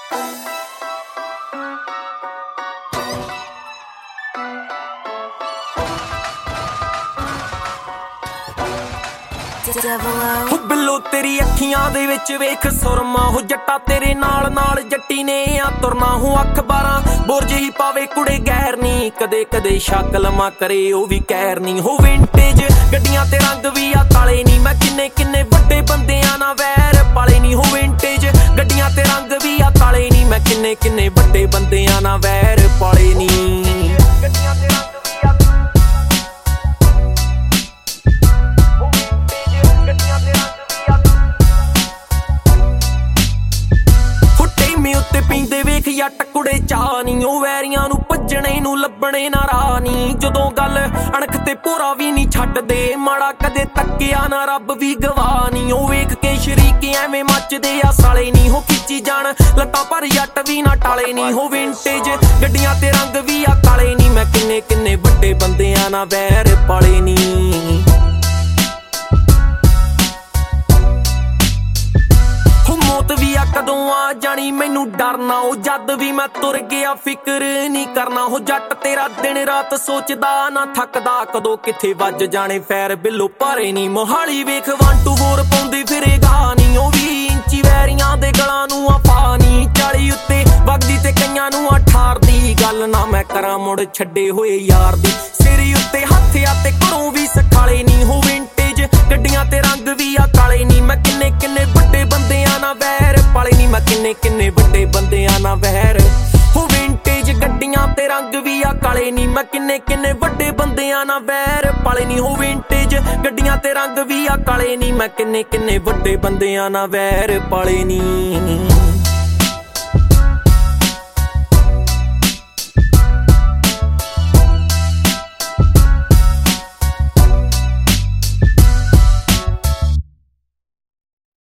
ਹੋ ਬਿੱਲੋ ਤੇਰੀ ਅੱਖੀਆਂ ਦੇ ਵਿੱਚ ਵੇਖ ਸੁਰਮਾ ਹੋ ਜੱਟਾ ਤੇਰੇ ਨਾਲ ਨਾਲ ਜੱਟੀ ਨੇ ਆ ਤੁਰਨਾ ਹੋ ਅੱਖ 12 ਬੁਰਜ ਹੀ ਪਾਵੇ ਕੁੜੇ ਗੈਰ ਨੀ ਕਦੇ ਕਦੇ ਸ਼ਕਲ ਮਾ ਕਰੇ ਉਹ ਵੀ ਕਹਿਰ ਨੀ ਹੋ ਵਿੰਟੇਜ ਗੱਡੀਆਂ ਤੇ ਰੰਗ ਵੀ ਆ ਕਾਲੇ ਨੀ ਮੈਂ ਕਿੰਨੇ ਕਿੰਨੇ ਵੱਡੇ ਬੰਦਿਆਂ ਨਾਲ ਵੈਰ ਪਾਲੇ ਨੀ ਹੋ ਵਿੰਟੇਜ ਗੱਡੀਆਂ ਤੇ ਰੰਗ ਵੀ ਆ ਕਾਲੇ ਨੀ ਮੈਂ ਕਿੰਨੇ ਕਿੰਨੇ ਵੱਡੇ ਬੰਦਿਆਂ ਨਾਲ ਵੈਰ ਪਾਲੇ ਨੀ ਗੱਡੀਆਂ ਤੇ ਰੰਗ ਪੀਂਦੇ ਵੇਖ ਜੱਟ ਕੁੜੇ ਚਾਹ ਨੀ ਉਹ ਵੈਰੀਆਂ ਨੂੰ ਭੱਜਣੇ ਨੂੰ ਲੱਭਣੇ ਨਾ ਰਾਹ ਨੀ ਜਦੋਂ ਗੱਲ ਅਣਖ ਤੇ ਪੂਰਾ ਵੀ ਨੀ ਛੱਡਦੇ ਮਾੜਾ ਕਦੇ ਤੱਕਿਆ ਨਾ ਰੱਬ ਵੀ ਗਵਾਹ ਨੀ ਉਹ ਵੇਖ ਕੇ ਸ਼ਰੀਕ ਐਵੇਂ ਮੱਚਦੇ ਆ ਸਾਲੇ ਨੀ ਹੋ ਖਿੱਚੀ ਜਾਣ ਲੱਤਾਂ ਪਰ ਜੱਟ ਵੀ ਨਾ ਟਾਲੇ ਨੀ ਹੋ ਵਿੰਟੇਜ ਗੱਡੀਆਂ ਤੇ ਰੰਗ ਵੀ ਆ ਕਾਲੇ ਨੀ ਮੈਂ ਕਿੰਨੇ ਕਿੰਨੇ ਵੱਡੇ ਬੰਦਿਆਂ ਨਾਲ ਵੈਰ ਪਾਲੇ ਨੀ ਵੀ ਆ ਕਦੋਂ ਆ ਜਾਣੀ ਮੈਨੂੰ ਡਰਨਾ ਉਹ ਜਦ ਵੀ ਮੈਂ ਤੁਰ ਗਿਆ ਫਿਕਰ ਨਹੀਂ ਕਰਨਾ ਉਹ ਜੱਟ ਤੇਰਾ ਦਿਨ ਰਾਤ ਸੋਚਦਾ ਨਾ ਥੱਕਦਾ ਕਦੋਂ ਕਿੱਥੇ ਵੱਜ ਜਾਣੇ ਫੈਰ ਬਿੱਲੋ ਭਾਰੇ ਨੀ ਮੋਹਾਲੀ ਵੇਖ 1 2 4 ਪਾਉਂਦੀ ਫਿਰੇਗਾ ਨੀ ਉਹ ਵੀ ਇੰਚੀ ਵੈਰੀਆਂ ਦੇ ਗਲਾਂ ਨੂੰ ਆ ਪਾਣੀ 40 ਉੱਤੇ ਵਗਦੀ ਤੇ ਕਈਆਂ ਨੂੰ 18 ਦੀ ਗੱਲ ਨਾ ਮੈਂ ਕਰਾਂ ਮੁੜ ਛੱਡੇ ਹੋਏ ਯਾਰ ਦੀ ਸਿਰ ਉੱਤੇ ਹੱਥ ਆ ਤੇ ਘਰੋਂ ਵੀ ਸਖਾਲੇ ਨੀ ਹੋ ਵਿੰਟੇਜ ਗੱਡੀਆਂ ਤੇ ਰੰਗ ਵੀ ਆ ਕਾਲੇ ਨੀ ਮੈਂ ਕਿੰਨੇ ਕਿੰਨੇ ਵੱਡੇ ਬੰਦਿਆਂ ਨਾਲ ਵੈਰ ਪਾਲੇ ਨੀ ਮੈਂ ਕਿੰਨੇ ਕਿੰਨੇ ਵੱਡੇ ਬੰਦਿਆਂ ਨਾਲ ਵਹਿਰ ਹੋ ਵਿੰਟੇਜ ਗੱਡੀਆਂ ਤੇ ਰੰਗ ਵੀ ਆ ਕਾਲੇ ਨੀ ਮੈਂ ਕਿੰਨੇ ਕਿੰਨੇ ਵੱਡੇ ਬੰਦਿਆਂ ਨਾਲ ਵਹਿਰ ਪਾਲੇ ਨੀ ਹੋ ਵਿੰਟੇਜ ਗੱਡੀਆਂ ਤੇ ਰੰਗ ਵੀ ਆ ਕਾਲੇ ਨੀ ਮੈਂ ਕਿੰਨੇ ਕਿੰਨੇ ਵੱਡੇ ਬੰਦਿਆਂ ਨਾਲ ਵਹਿਰ ਪਾਲੇ ਨੀ